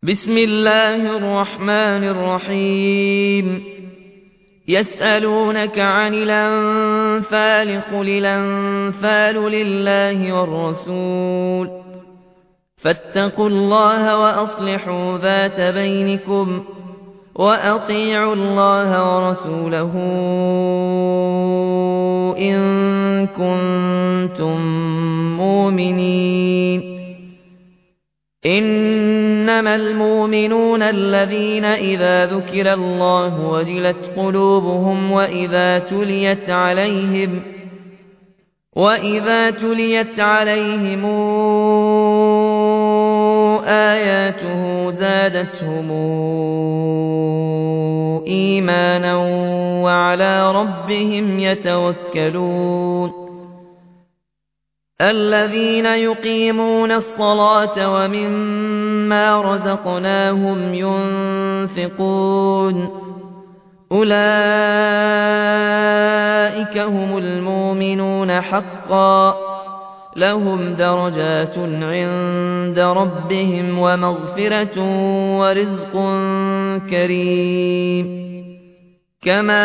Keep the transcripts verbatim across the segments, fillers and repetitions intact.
بسم الله الرحمن الرحيم يسألونك عن الأنفال قل الأنفال لله والرسول فاتقوا الله وأصلحوا ذات بينكم وأطيعوا الله ورسوله إن كنتم مؤمنين إنما المؤمنون الذين إذا ذكر الله وجلت قلوبهم وإذا تليت عليهم وإذا تليت عليهم آياته زادتهم إيمانا وعلى ربهم يتوكلون الذين يقيمون الصلاة ومما رزقناهم ينفقون أولئك هم المؤمنون حقا لهم درجات عند ربهم ومغفرة ورزق كريم كما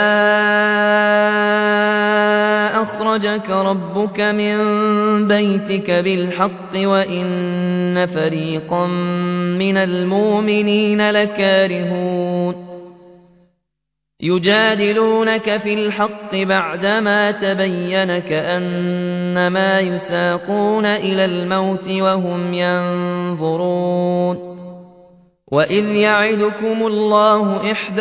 أخرجك ربك من بيتك بالحق وإن فريقا من المؤمنين لكارهون يجادلونك في الحق بعدما تبين كأنما يساقون إلى الموت وهم ينظرون وإذ يعدكم الله إحدى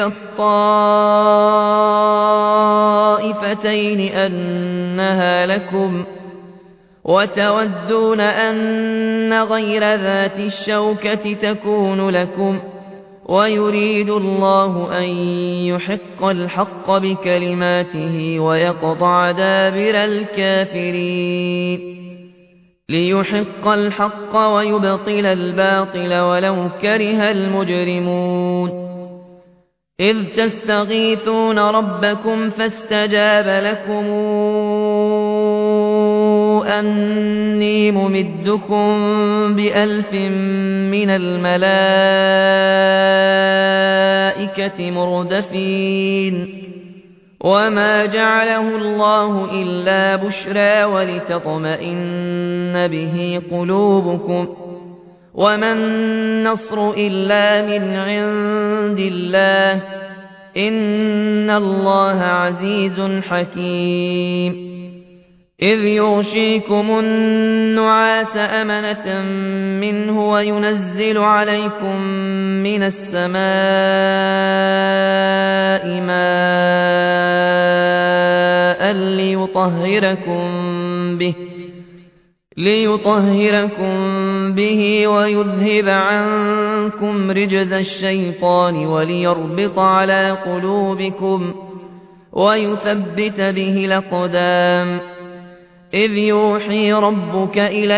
الطائفتين أنها لكم وتودون أن غير ذات الشوكة تكون لكم ويريد الله أن يحق الحق بكلماته ويقطع دابر الكافرين ليحق الحق ويبطل الباطل ولو كره المجرمون إذ تستغيثون ربكم فاستجاب لكم أني ممدكم بألف من الملائكة مردفين وما جعله الله إلا بشرى ولتطمئن به قلوبكم وما النصر إلا من عند الله إن الله عزيز حكيم إذ يغشيكم النعاس أمنة منه وينزل عليكم من السماء ماء ليطهركم به ليطهركم به ويذهب عنكم رجز الشيطان وليربط على قلوبكم ويثبت به الأقدام إذ يوحي ربك إلى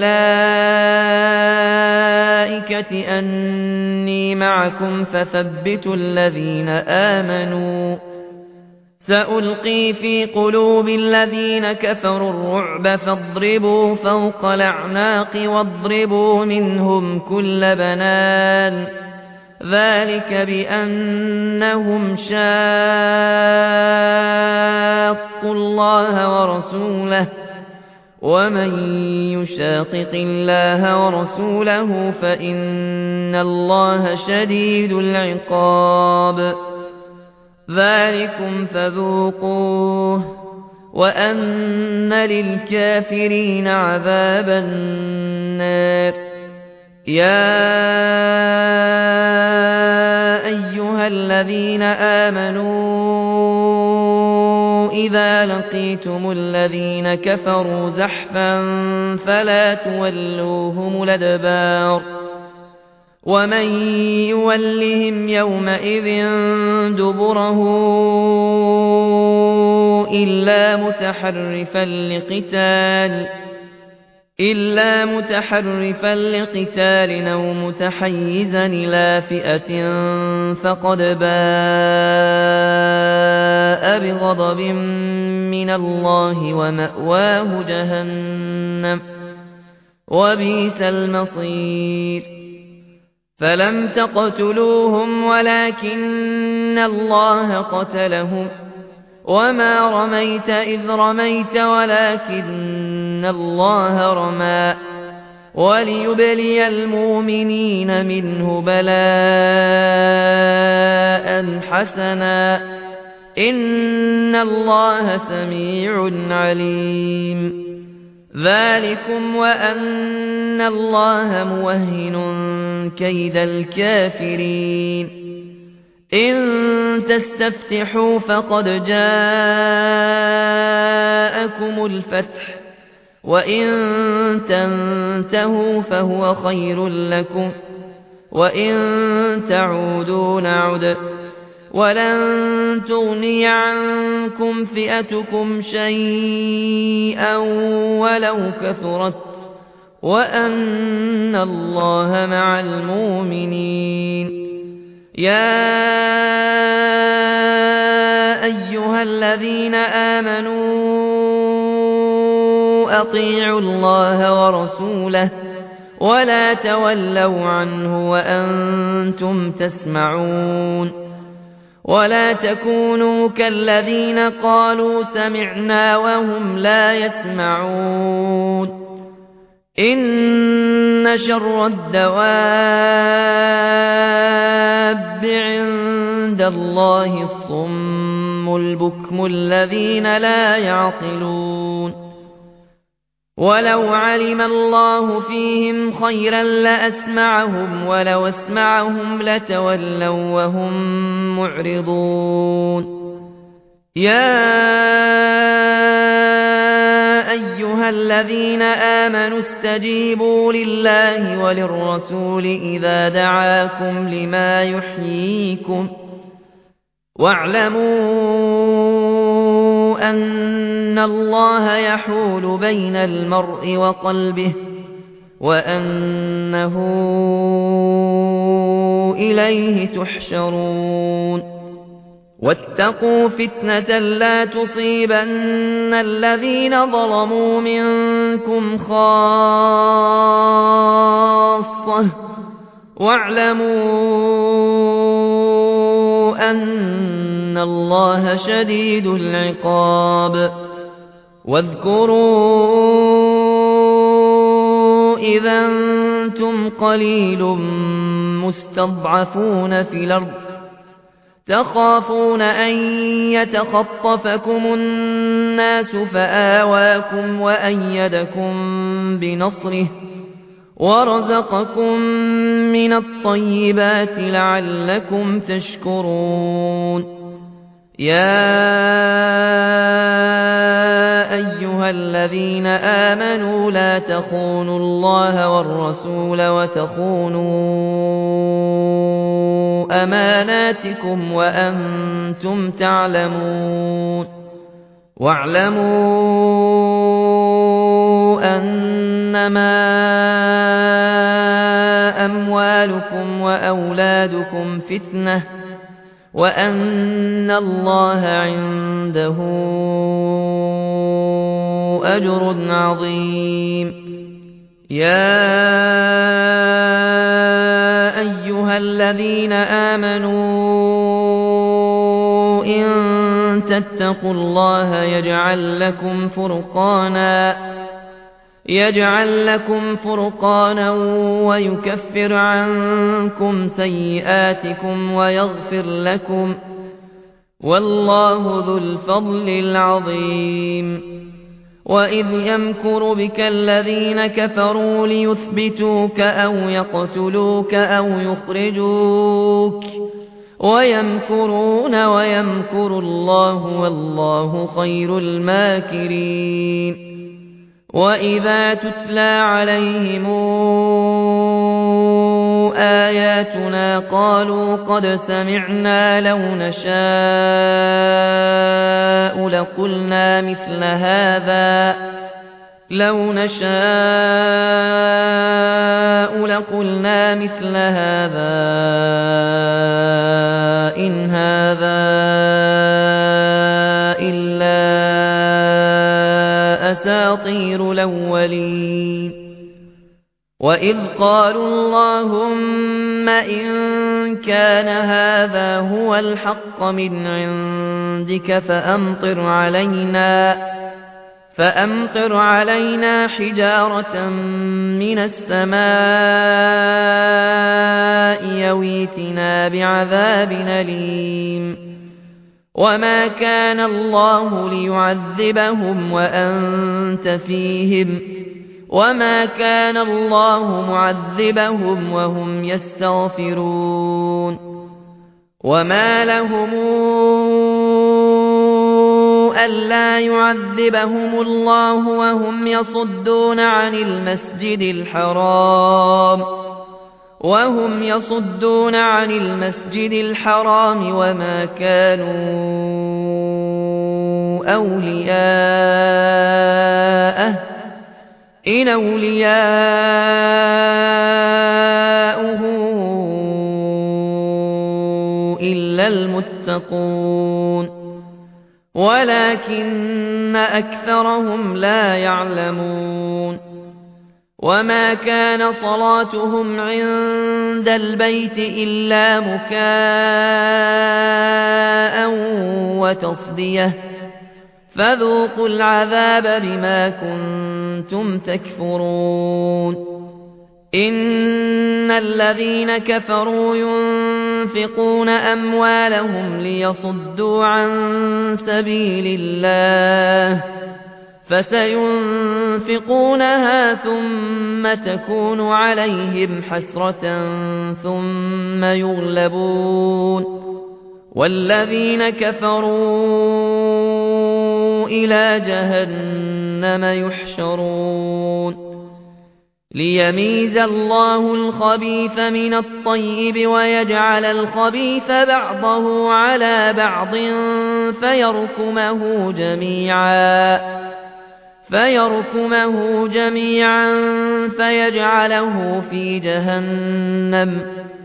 الملائكة أني معكم فثبتوا الذين آمنوا سألقي في قلوب الذين كفروا الرعب فاضربوا فوق الأعناق واضربوا منهم كل بنان ذلك بأنهم شاقوا الله ورسوله ومن يشاقق الله ورسوله فإن الله شديد العقاب ذلكم فذوقوه وأن للكافرين عذاب النار يا أيها الذين آمنوا إذا لقيتم الذين كفروا زحفا فلا تولوهم الأدبار ومن يولهم يومئذ دبره إلا متحرفا لقتال إلا متحرفا لقتال أو متحيزا إلى فئة فقد باء بغضب من الله ومأواه جهنم وبئس المصير فلم تقتلوهم ولكن الله قتلهم وما رميت إذ رميت ولكن الله رمى وليبلي المؤمنين منه بلاء حسنا إن الله سميع عليم ذلكم وأن الله موهن كيد الكافرين إن تستفتحوا فقد جاءكم الفتح وإن تنتهوا فهو خير لكم وإن تعودوا نعد ولن تغني عنكم فئتكم شيئا ولو كثرت وأن الله مع المؤمنين يا أيها الذين آمنوا أطيعوا الله ورسوله ولا تولوا عنه وأنتم تسمعون ولا تكونوا كالذين قالوا سمعنا وهم لا يسمعون إن شر الدواب عند الله الصم البكم الذين لا يعقلون ولو علم الله فيهم خيرا لأسمعهم ولو أسمعهم لتولوا وهم معرضون يا أيها الذين آمنوا استجيبوا لله وللرسول إذا دعاكم لما يحييكم واعلموا أن الله يحول بين المرء وقلبه وأنه إليه تحشرون واتقوا فتنة لا تصيبن الذين ظلموا منكم خاصة واعلموا أن الله شديد العقاب واذكروا إذا أنتم قليل مستضعفون في الأرض تخافون أن يتخطفكم الناس فآواكم وأيدكم بنصره ورزقكم من الطيبات لعلكم تشكرون يا أيها الذين آمنوا لا تخونوا الله والرسول وتخونوا أماناتكم وأنتم تعلمون واعلموا أنما أموالكم وأولادكم فتنة وأن الله عنده أجر عظيم يا أيها الذين آمنوا إن تتقوا الله يجعل لكم فرقانا يجعل لكم فرقانا ويكفر عنكم سيئاتكم ويغفر لكم والله ذو الفضل العظيم وإذ يمكر بك الذين كفروا ليثبتوك أو يقتلوك أو يخرجوك ويمكرون ويمكر الله والله خير الماكرين وإذا تتلى عليهم آياتنا قالوا قد سمعنا لو نشاء لقلنا مثل هذا لو نشاء لقلنا مثل هذا إن هذا إلا أساطير الأولين وإذ قالوا اللهم إن كان هذا هو الحق من عندك فأمطر علينا فأمطر علينا حجارة من السماء يويتنا بعذاب أليم وما كان الله ليعذبهم وأنت فيهم وما كان الله معذبهم وهم يستغفرون وما لهم ألا يعذبهم الله وهم يصدون عن المسجد الحرام وهم يصدون عن المسجد الحرام وما كانوا أولياءه إن أولياؤه إلا المتقون ولكن أكثرهم لا يعلمون وما كان صلاتهم عند البيت إلا مكاء وتصدية فذوقوا العذاب بما كنتم تكفرون إن الذين كفروا ينفقون أموالهم ليصدوا عن سبيل الله فسينفقونها ثم تكون عليهم حسرة ثم يغلبون والذين كفروا إلى جهنم يحشرون ليميز الله الخبيث من الطيب ويجعل الخبيث بعضه على بعض فيركمه جميعا فيركمه جميعا فيجعله في جهنم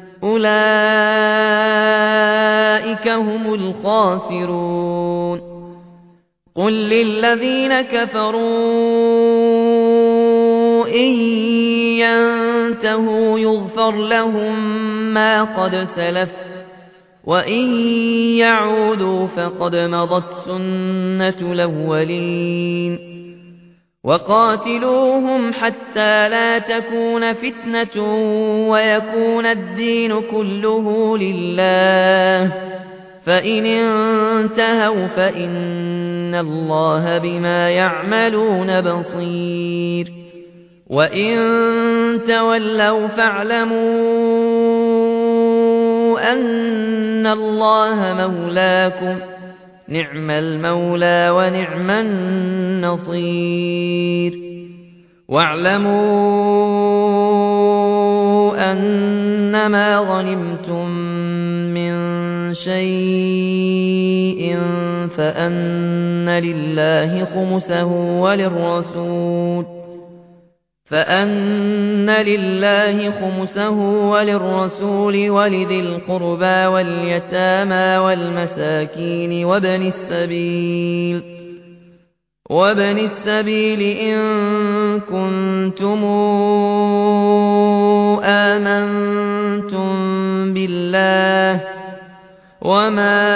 أولئك هم الخاسرون قل للذين كفروا إن ينتهوا يغفر لهم ما قد سلف وإن يعودوا فقد مضت سنة الأولين وقاتلوهم حتى لا تكون فتنة ويكون الدين كله لله فإن انتهوا فإن الله بما يعملون بصير وإن تولوا فاعلموا أن الله مولاكم نعم المولى ونعم النصير واعلموا أنما غنمتم من شيء فأن لله خمسه وللرسول فأن لله خمسه وللرسول ولذي القربى واليتامى والمساكين وابن السبيل وابن السبيل إن كنتم آمنتم بالله وما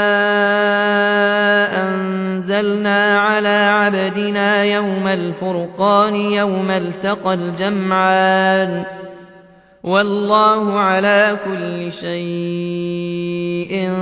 أنزلنا على عبدنا يوم الفرقان يوم التقى الجمعان والله على كل شيء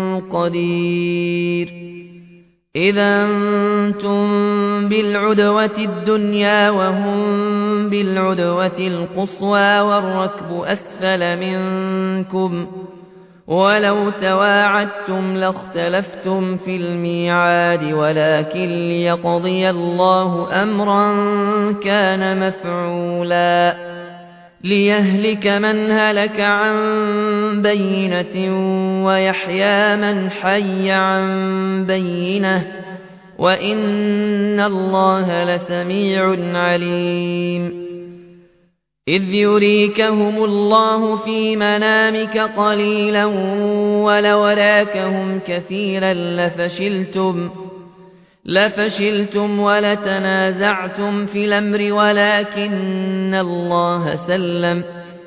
قدير إذا أنتم بالعدوة الدنيا وهم بالعدوة القصوى والركب أسفل منكم ولو تواعدتم لاختلفتم في الميعاد ولكن ليقضي الله أمرا كان مفعولا ليهلك من هلك عن بينة ويحيى من حي عن بينة وإن الله لسميع عليم إذ يريكهم الله في منامك قليلا ولولاكهم كثيرا لفشلتم لفشلتم ولتنازعتم في الأمر ولكن الله سلم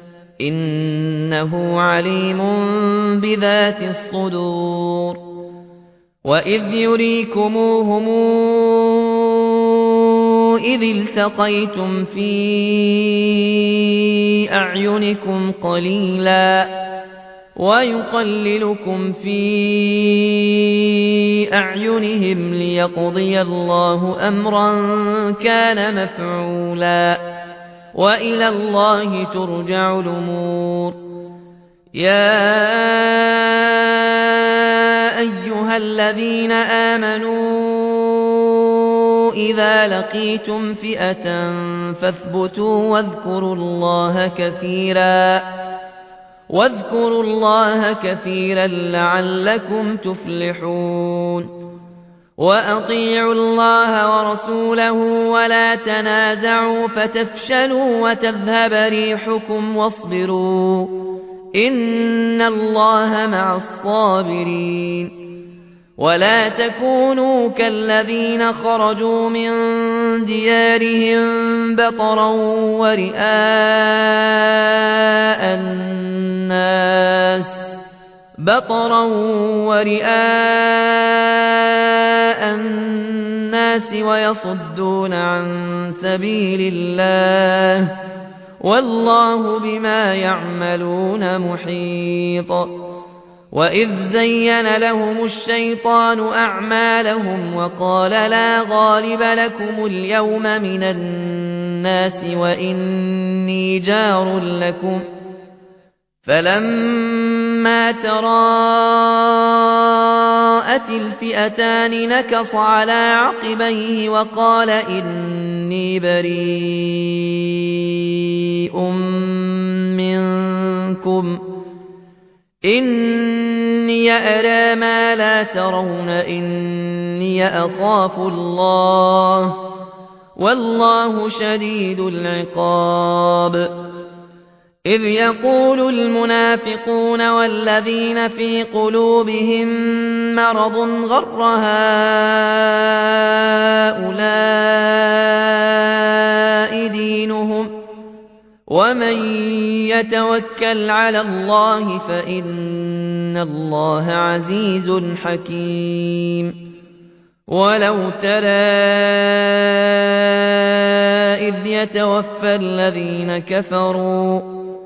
إنه عليم بذات الصدور وإذ يريكموهم إذ التقيتم في أعينكم قليلا ويقللكم في أعينهم ليقضي الله أمرا كان مفعولا وإلى الله ترجع الأمور يا أيها الذين آمنوا إذا لقيتم فئة فاثبتوا واذكروا الله كثيرا واذكروا الله كثيرا لعلكم تفلحون وأطيعوا الله ورسوله ولا تنازعوا فتفشلوا وتذهب ريحكم واصبروا إن الله مع الصابرين ولا تكونوا كالذين خرجوا من ديارهم بطرا ورئاء الناس بطرا ورئاء الناس ويصدون عن سبيل الله والله بما يعملون محيط وإذ زين لهم الشيطان أعمالهم وقال لا غالب لكم اليوم من الناس وإني جار لكم فلما تراءت الفئتان نكص على عقبيه وقال إني بريء منكم إني أرى ما لا ترون إني أخاف الله والله شديد العقاب إذ يقول المنافقون والذين في قلوبهم مرض غر هؤلاء دينهم ومن يتوكل على الله فإن الله عزيز حكيم ولو ترى إذ يتوفى الذين كفروا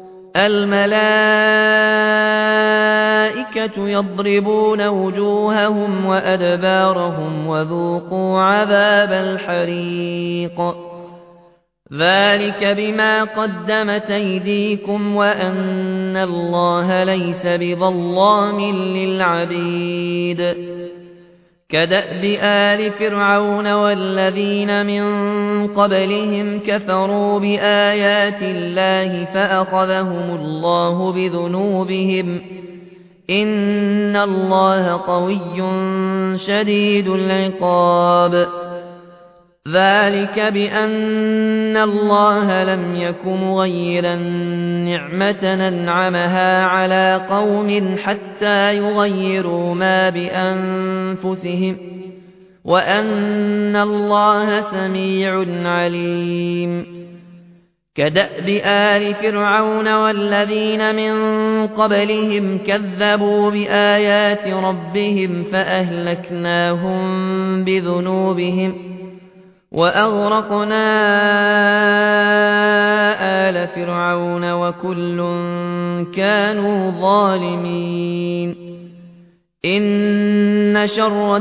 الملائكة يضربون وجوههم وأدبارهم وذوقوا عذاب الحريق ذلك بما قدمت أيديكم وأن الله ليس بظلام للعبيد كدأب آل فرعون والذين من قبلهم كفروا بآيات الله فأخذهم الله بذنوبهم إن الله قوي شديد العقاب ذلك بأن الله لم يك مغيرا نعمة أنعمها على قوم حتى يغيروا ما بأنفسهم وأن الله سميع عليم كدأب آل فرعون والذين من قبلهم كذبوا بآيات ربهم فأهلكناهم بذنوبهم وأغرقنا آل فرعون وكل كانوا ظالمين إن شر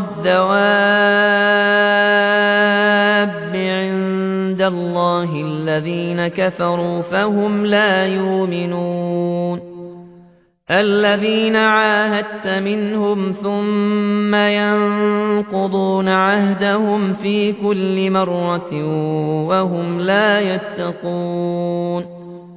الدواب عند الله الذين كفروا فهم لا يؤمنون الذين عاهدت منهم ثم ينقضون عهدهم في كل مرة وهم لا يتقون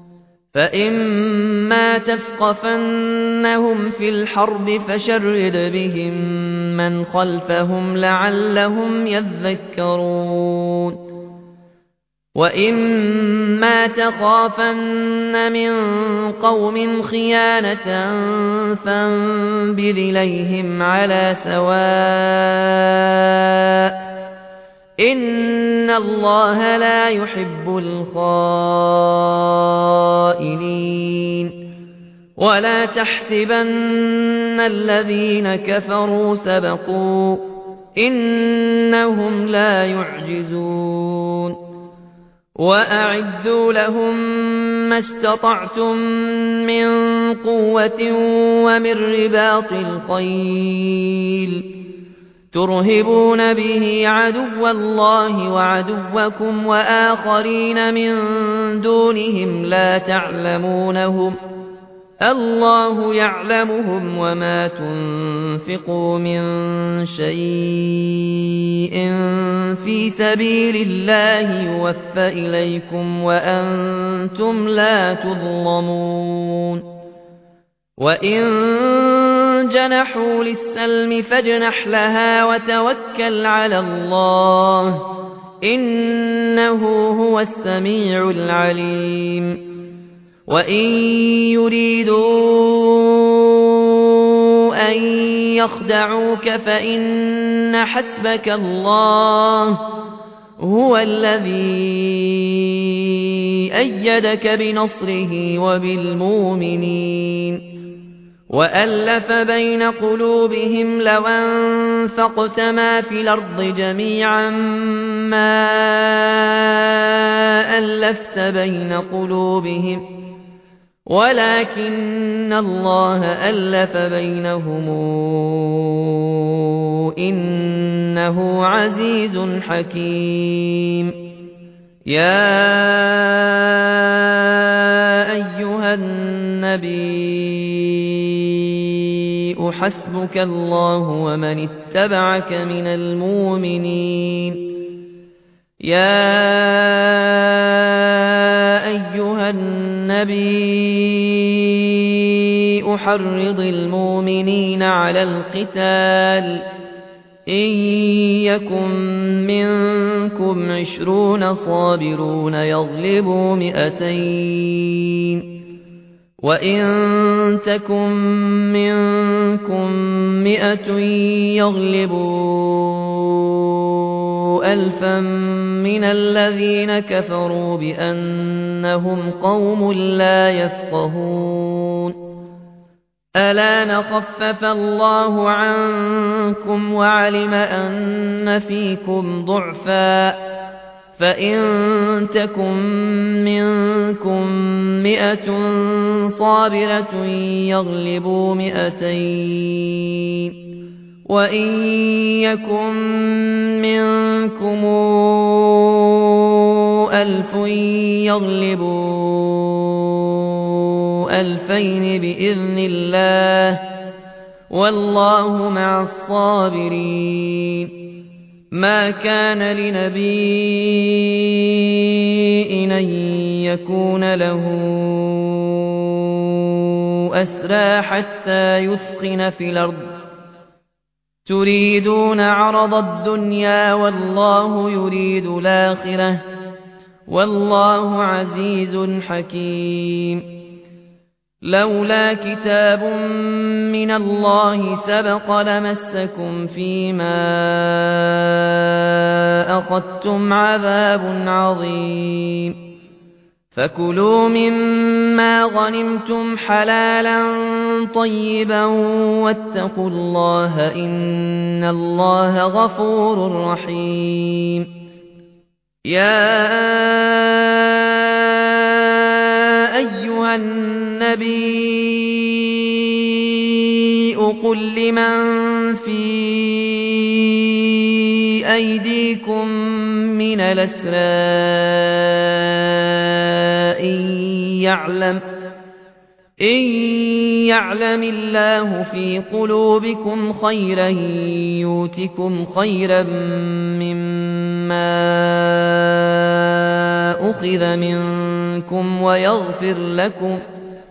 فإما تثقفنهم في الحرب فشرد بهم من خلفهم لعلهم يذكرون وإما تخافن من قوم خيانة فانبذ إليهم على سواء إن الله لا يحب الخائنين ولا تحسبن الذين كفروا سبقوا إنهم لا يعجزون وأعدوا لهم ما استطعتم من قوة ومن رباط الخيل ترهبون به عدو الله وعدوكم وآخرين من دونهم لا تعلمونهم الله يعلمهم وما تنفقوا من شيء في سبيل الله يوفى إليكم وأنتم لا تظلمون وإن جنحوا للسلم فاجنح لها وتوكل على الله إنه هو السميع العليم وإن يريدوا أن يخدعوك فإن حسبك الله هو الذي أيدك بنصره وبالمؤمنين وألف بين قلوبهم لو أنفقت ما في الأرض جميعا ما ألفت بين قلوبهم ولكن الله ألف بينهم إنه عزيز حكيم يا أيها النبي حسبك الله ومن اتبعك من المؤمنين يا أيها النبي حرض المؤمنين على القتال إن يكن منكم عشرون صابرون يغلبوا مئتين وإن تكن منكم مئة يغلبوا ألفا من الذين كفروا بأنهم قوم لا يفقهون ألا نخفف الله عنكم وعلم أن فيكم ضعفا فإن تكن منكم مئة صابرة يغلبوا مئتين وإن يكن منكم ألف يغلبوا ألفين بإذن الله والله مع الصابرين ما كان لنبي أن يكون له أسرى حتى يثخن في الأرض تريدون عرض الدنيا والله يريد الآخرة والله عزيز حكيم لولا كتاب من الله سبق لمسكم فيما أخذتم عذاب عظيم فكلوا مما غنمتم حلالا طيبا واتقوا الله إن الله غفور رحيم يا أيها النبي قل لمن في أيديكم من الأسرى إن يعلم إن يعلم الله في قلوبكم خيرا يؤتكم خيرا مما أخذ منكم ويغفر لكم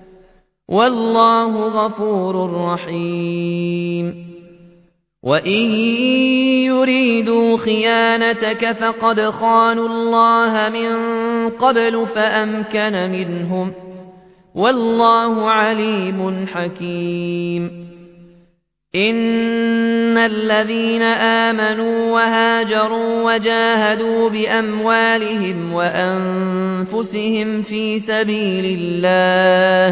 والله غفور رحيم وإن يريدوا خيانتك فقد خانوا الله من قبل فأمكن منهم والله عليم حكيم إن الذين آمنوا وهاجروا وجاهدوا بأموالهم وأنفسهم في سبيل الله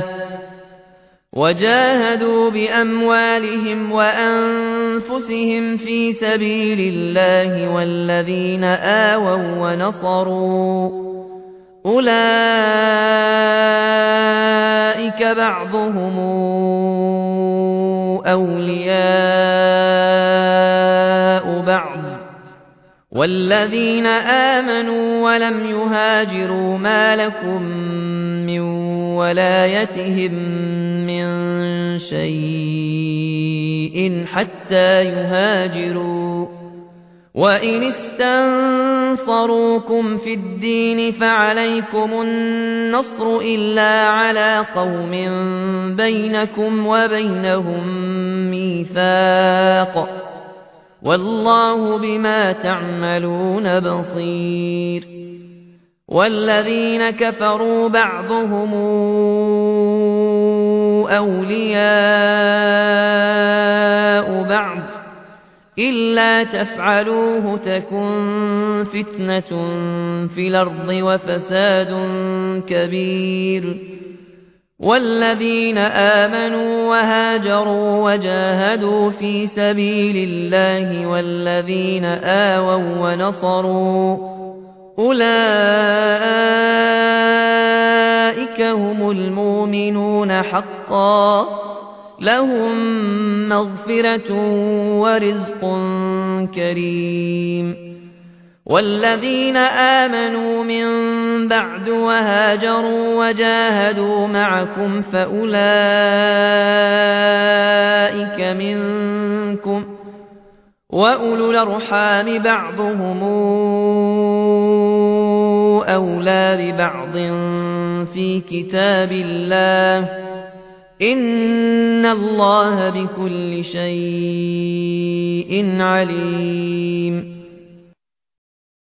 وجاهدوا بأموالهم وأنفسهم في سبيل الله والذين آووا ونصروا أولئك بعضهم أولياء بعض والذين آمنوا ولم يهاجروا ما لكم من ولايتهم من شيء حتى يهاجروا وإن استنصروكم في الدين فعليكم النصر إلا على قوم بينكم وبينهم ميثاق والله بما تعملون بصير والذين كفروا بعضهم أولياء بعض إلا تفعلوه تكن فتنة في الأرض وفساد كبير والذين آمنوا وهاجروا وجاهدوا في سبيل الله والذين آووا ونصروا أولئك هم المؤمنون حقا لهم مغفرة ورزق كريم والذين آمنوا من بعد وهاجروا وجاهدوا معكم فأولئك منكم وأولو الأرحام بعضهم أولى ببعض في كتاب الله إن الله بكل شيء عليم